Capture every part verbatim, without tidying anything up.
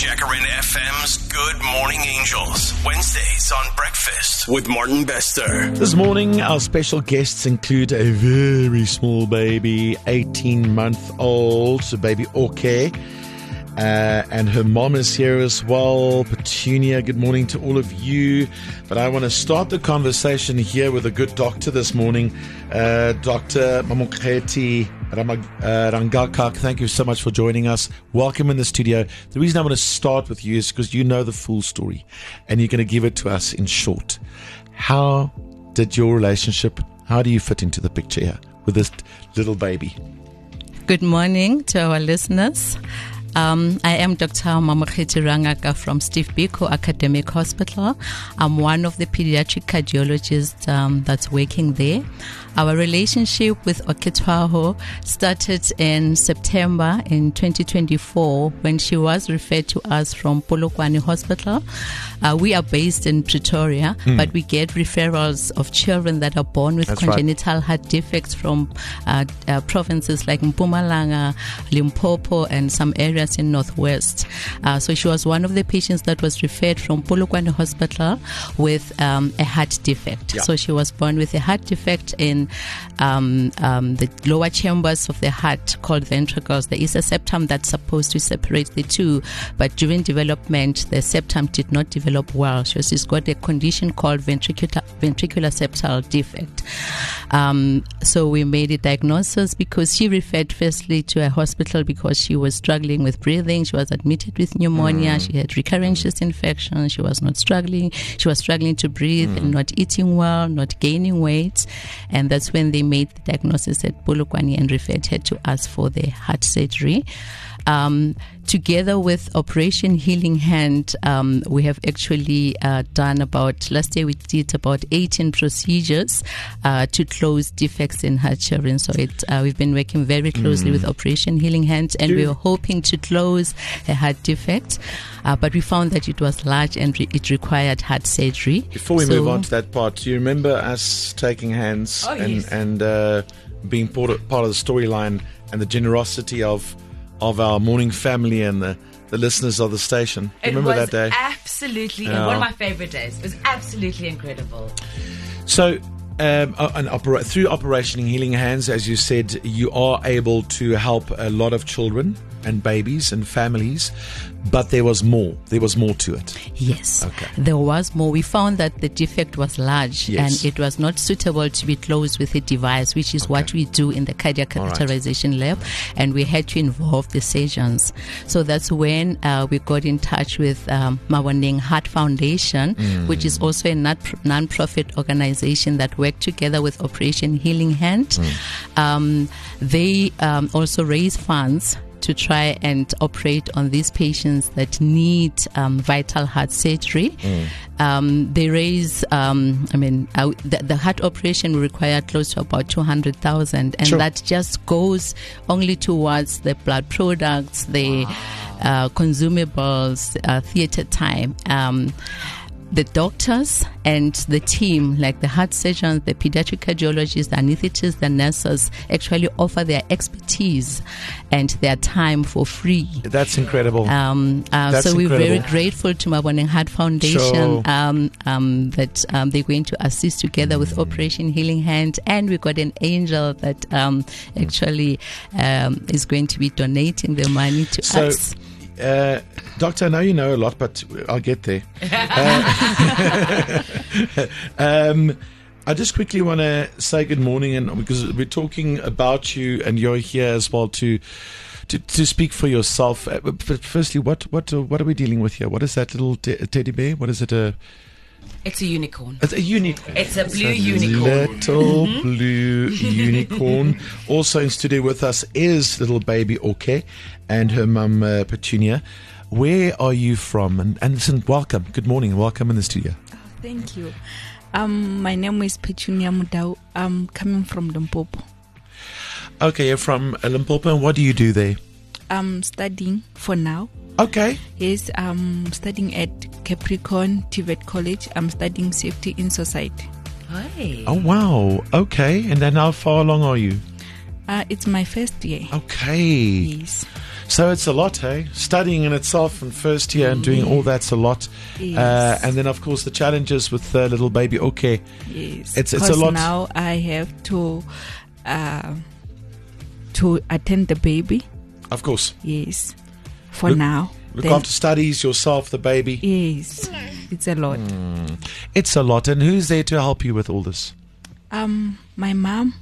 Jacaranda F M's Good Morning Angels. Wednesdays on Breakfast with Martin Bester. This morning, our special guests include a very small baby, eighteen-month-old, so baby Orke. Uh, and her mom is here as well, Petunia. Good morning to all of you. But I want to start the conversation here with a good doctor this morning, uh, Doctor Mamokgethi Rangakak. Thank you so much for joining us. Welcome in the studio. The reason I want to start with you is because you know the full story, and you're going to give it to us in short. How did your relationship, how do you fit into the picture here with this little baby? Good morning to our listeners. Um, I am Doctor Mamokgethi Rangakak from Steve Biko Academic Hospital. I'm one of the pediatric cardiologists um, that's working there. Our relationship with Oketwaho started in September in twenty twenty-four when she was referred to us from Polokwane Hospital. Uh, we are based in Pretoria, mm. but we get referrals of children that are born with That's congenital right. heart defects from uh, uh, provinces like Mpumalanga, Limpopo, and some areas in Northwest. Uh, so she was one of the patients that was referred from Polokwane Hospital with um, a heart defect. Yeah. So she was born with a heart defect in Um, um, the lower chambers of the heart called ventricles. There is a septum that's supposed to separate the two, but during development, the septum did not develop well. So she's got a condition called ventricular, ventricular septal defect. Um, so we made a diagnosis because she referred firstly to a hospital because she was struggling with breathing. She was admitted with pneumonia. Mm. She had recurrent chest infection. She was not struggling. She was struggling to breathe mm. and not eating well, not gaining weight. And that's when they made the diagnosis at Polokwane and referred her to us for the heart surgery. Um, together with Operation Healing Hand, um, we have actually uh, done about, last year we did about eighteen procedures uh, to close defects in her children. So it, uh, we've been working very closely mm. with Operation Healing Hand, and we were hoping to close a heart defect, uh, but we found that it was large and re- it required heart surgery. Before we so, move on to that part, do you remember us taking hands oh, and, yes. and uh, being part of, part of the storyline and the generosity of of our morning family and the, the listeners of the station? It Remember was that day? Absolutely, yeah. one of my favorite days. It was absolutely incredible. So, um, an opera- through Operation Healing Hands, as you said, you are able to help a lot of children and babies and families, but there was more. There was more to it. Yes, okay. There was more. We found that the defect was large yes. and it was not suitable to be closed with a device, which is okay. what we do in the cardiac catheterization right. lab, and we had to involve the surgeons. So that's when uh, we got in touch with um, Mawandeng Heart Foundation, mm. which is also a non-profit organization that worked together with Operation Healing Hand. Mm. Um, they um, also raise funds to try and operate on these patients that need um, vital heart surgery. Mm. Um, they raise, um, I mean, uh, the, the heart operation will require close to about two hundred thousand, and sure. that just goes only towards the blood products, the uh, consumables, uh, theater time. Um, The doctors and the team, like the heart surgeons, the pediatric cardiologists, the anesthetists, the nurses, actually offer their expertise and their time for free. That's incredible. Um, uh, That's so we're incredible. very grateful to Mawandeng Heart Foundation sure. um, um, that um, they're going to assist together with Operation Healing Hand, and we got an angel that um, actually um, is going to be donating the money to so, us. Uh, Doctor, I know you know a lot, but I'll get there. Uh, um, I just quickly want to say good morning, and because we're talking about you, and you're here as well to to, to speak for yourself. Uh, but firstly, what what uh, what are we dealing with here? What is that little te- teddy bear? What is it? A It's a unicorn. It's a unicorn. It's a blue it's a unicorn. Little mm-hmm. blue unicorn. Also in studio with us is little baby Orke and her mum uh, Petunia. Where are you from? And, and listen, welcome. Good morning. Welcome in the studio. Oh, thank you. Um, my name is Petunia Mudau. I'm coming from Limpopo. Okay, you're from uh, Limpopo. And what do you do there? I'm studying for now. Okay. Yes, I'm studying at Capricorn T V E T College. I'm studying safety in society. Hi. Oh, wow. Okay. And then how far along are you? Uh, it's my first year. Okay. Yes. So it's a lot, hey? Studying in itself and first year and doing all that's a lot. Yes. Uh, and then, of course, the challenges with uh, little baby okay. Yes. It's it's a 'Cause lot. now I have to uh, to attend the baby. Of course. Yes. For Look- now. Look Then- after studies, yourself, the baby. Yes. It's a lot. It's a lot. And who's there to help you with all this? Um, my mom,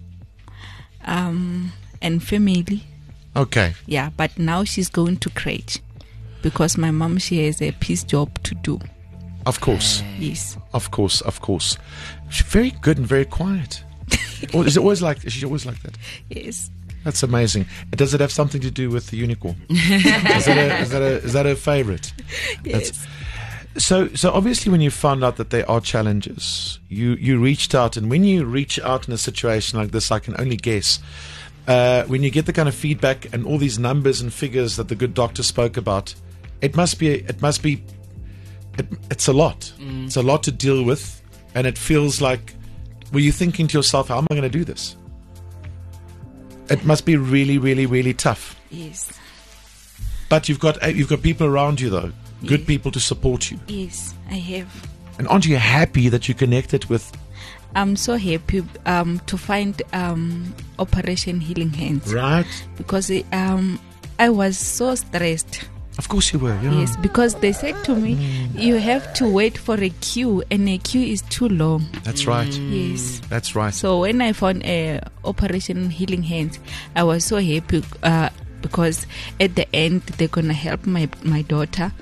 um, and family. Okay. Yeah, but now she's going to crèche because my mom, she has a piece job to do. Of course. Yes. Of course. Of course. She's very good and very quiet. Or is it always like, is she always like that? Yes. That's amazing. Does it have something to do with the unicorn? is, that a, is, that a, is that her favorite? Yes. That's- So, so obviously, when you found out that there are challenges, you you reached out, and when you reach out in a situation like this, I can only guess. Uh, when you get the kind of feedback and all these numbers and figures that the good doctor spoke about, it must be it must be it, it's a lot. It's a lot to deal with, and it feels like, were you thinking to yourself, how am I going to do this? It must be really, really, really tough. Yes. But you've got you've got people around you though, good Yes. people to support you. Yes, I have. And aren't you happy that you connected with? I'm so happy um, to find um, Operation Healing Hands Right. because um, I was so stressed. Of course you were. Yeah. Yes, because they said to me, you have to wait for a queue, and a queue is too long. That's right. Yes. That's right. So when I found uh, Operation Healing Hands, I was so happy uh, because at the end they're gonna help my my daughter.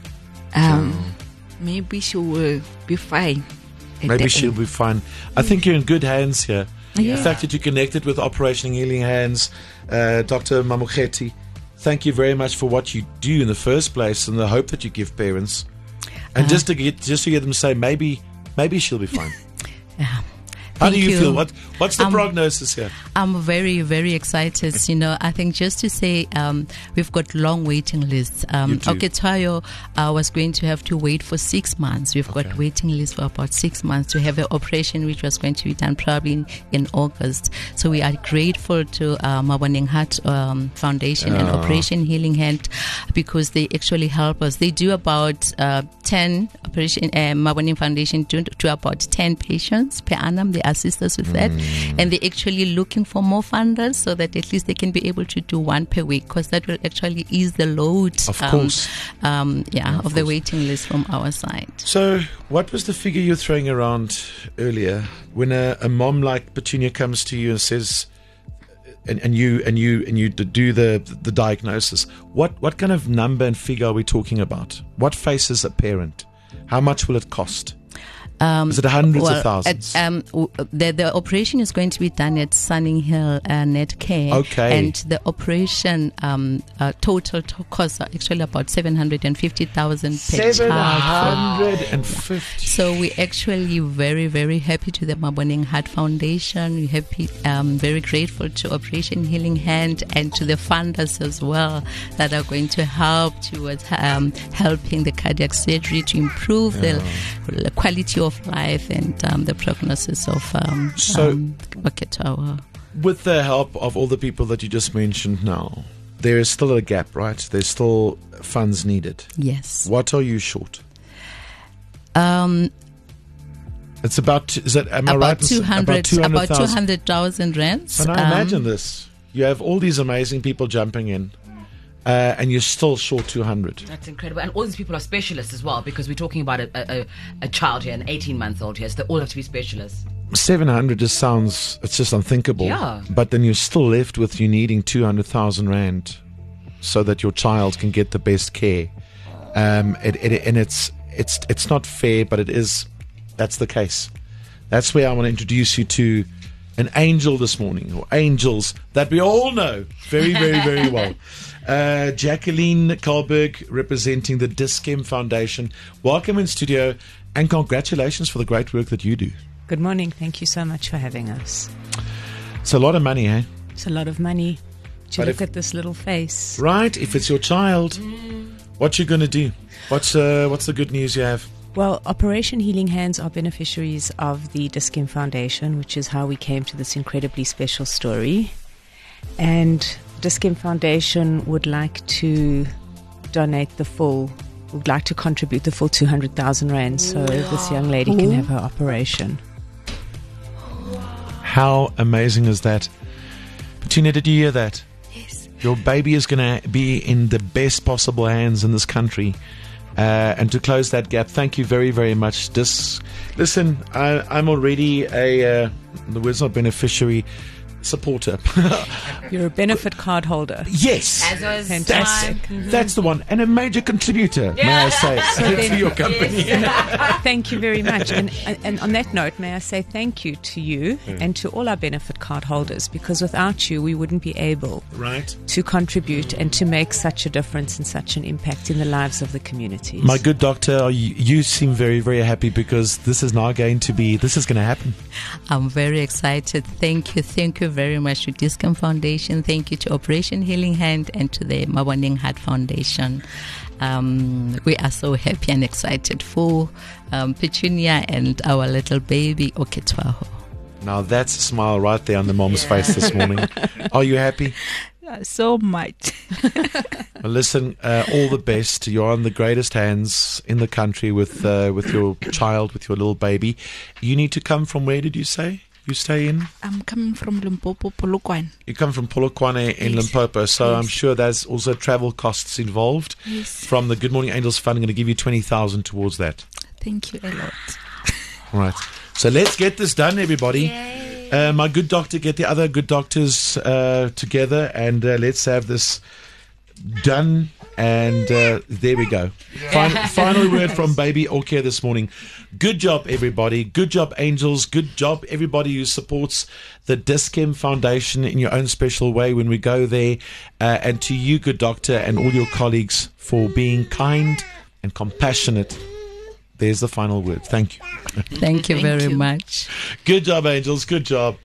Um, maybe she will be fine. at Maybe the she'll end. be fine. I think you're in good hands here. Yeah. The fact that you connected with Operation Healing Hands, uh, Doctor Mamokgethi, thank you very much for what you do in the first place and the hope that you give parents. And just to get just to get them to say maybe maybe she'll be fine. Yeah. How Thank do you, you. feel? What what's the Um, prognosis here? I'm very, very excited. You know, I think just to say um, we've got long waiting lists. You Um, do. Oketayo uh, was going to have to wait for six months. We've Okay. got waiting lists for about six months to have an operation which was going to be done probably in, in August. So we are grateful to uh, Mawaning Heart um, Foundation and Ah. Operation Healing Hand because they actually help us. They do about uh, ten Operation uh, Mawaning Foundation do to about ten patients per annum. They assist us with that, Mm. and they're actually looking for more funders so that at least they can be able to do one per week because that will actually ease the load. Of um, course. um, yeah, of of, the course. waiting list from our side. So, what was the figure you were throwing around earlier when a, a mom like Petunia comes to you and says, and, and you and you and you d- do the the diagnosis? What what kind of number and figure are we talking about? What faces a parent? How much will it cost? Um, Is it hundreds well, of thousands? At, um, w- the, the operation is going to be done at Sunning Hill uh, Net Care. Okay. And the operation um, uh, total to cost are actually about seven hundred fifty thousand per Seven child. hundred and fifty. So we're actually very, very happy to the Maboning Heart Foundation. We're happy, um, very grateful to Operation Healing Hand and to the funders as well that are going to help towards um, helping the cardiac surgery to improve the, the quality of life and um, the prognosis of um, So- um, Oketawa. With the help of all the people that you just mentioned now, there is still a gap, right? There's still funds needed. Yes. What are you short? Um, It's about, is that, am I right? about in s- two hundred, about about two 200,000. hundred thousand rands. So now Um, imagine this. You have all these amazing people jumping in, uh, and you're still short two hundred. That's incredible. And all these people are specialists as well because we're talking about a, a, a child here, an eighteen-month-old here, so they all have to be specialists. seven hundred just sounds, it's just unthinkable. Yeah. But then you're still left with you needing two hundred thousand rand so that your child can get the best care. Um, it, it, and it's, it's, it's not fair, but it is, that's the case. That's where I want to introduce you to an angel this morning, or angels that we all know very, very, very well. Uh, Jacqueline Karlberg, representing the Dis-Chem Foundation. Welcome in studio, and congratulations for the great work that you do. Good morning. Thank you so much for having us. It's a lot of money, eh? It's a lot of money to But look if- at this little face. Right? If it's your child, what you gonna do? What's uh, what's the good news you have? Well, Operation Healing Hands are beneficiaries of the Dis-Chem Foundation, which is how we came to this incredibly special story. And Diskim Foundation would like to donate the full, would like to contribute the full two hundred thousand rand so this young lady can have her operation. How amazing is that? Petunia, did you hear that? Yes. Your baby is going to be in the best possible hands in this country. Uh, and to close that gap, thank you very, very much. This, listen, I, I'm already a, uh, the word's not beneficiary, supporter. You're a benefit card holder. Yes. As was Fantastic. mine. That's the one. And a major contributor, may I say, to your company. Thank you very much. And, and on that note, may I say thank you to you and to all our benefit card holders, because without you, we wouldn't be able Right. to contribute and to make such a difference and such an impact in the lives of the communities. My good doctor, you, you seem very, very happy because this is now going to be, this is going to happen. I'm very excited. Thank you. Thank you very much to Diskim Foundation. Thank you to Operation Healing Hand and to the Mawaning Heart Foundation. Um, we are so happy and excited for um, Petunia and our little baby, Oketwaho. Now that's a smile right there on the mom's face this morning. Are you happy? Uh, so much. Well, listen, uh, all the best. You're on the greatest hands in the country with uh, with your child, with your little baby. You need to come from where did you say? You stay in? I'm coming from Limpopo, Polokwane. You come from Polokwane in Yes. Limpopo, so Yes. I'm sure there's also travel costs involved. Yes. From the Good Morning Angels Fund, I'm going to give you twenty thousand towards that. Thank you a lot. All right. So let's get this done, everybody. Uh, my good doctor, get the other good doctors uh, together, and uh, let's have this done. And uh, there we go. Final, final word from Baby Orkia this morning. Good job, everybody. Good job, Angels. Good job, everybody who supports the Diskim Foundation in your own special way when we go there. Uh, and to you, good doctor, and all your colleagues for being kind and compassionate. There's the final word. Thank you. Thank you Thank very you. much. Good job, Angels. Good job.